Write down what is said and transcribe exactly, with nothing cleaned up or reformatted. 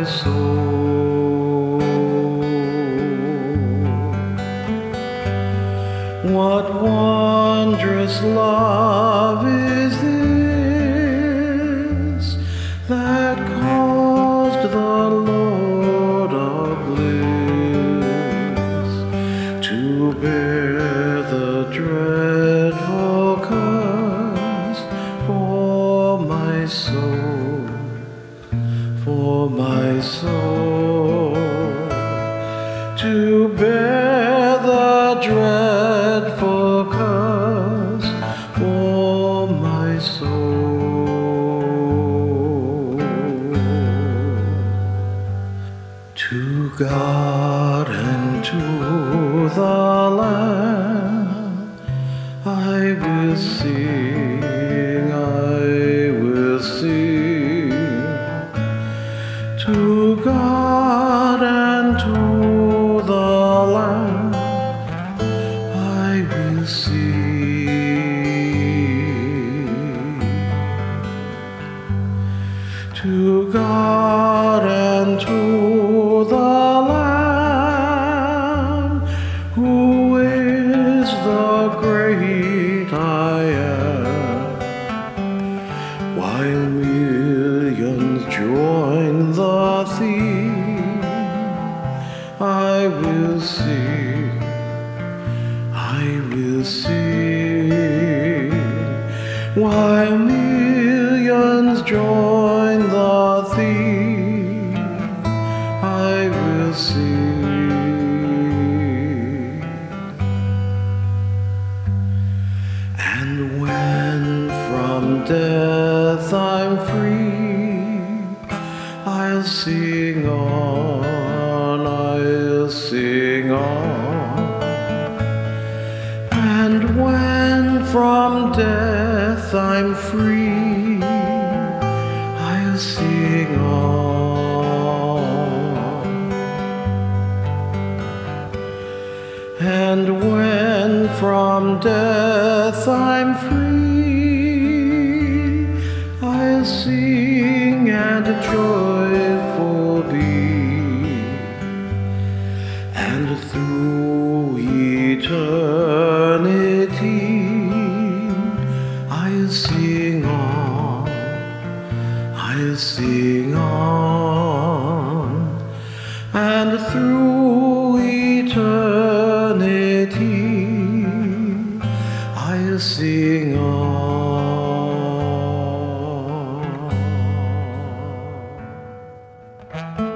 soul. What wondrous love is this that caused the Lord of bliss to bear the dreadful curse for my soul, for my soul, to bear the dreadful curse for my soul. To God and to the Lamb I will sing, I will sing. To God and to the Lamb I will sing. To God and to the Lamb, who is the great I am, while millions join the theme, I will sing, I will sing. While millions join the theme, I will sing. And when from death I'm free, I'll sing on, I'll sing on. And when from death I'm free, I'll sing on. And when from death I'm free, I'll sing and joyful be, and through eternity I'll sing on, I'll sing on, and through eternity I'll sing on.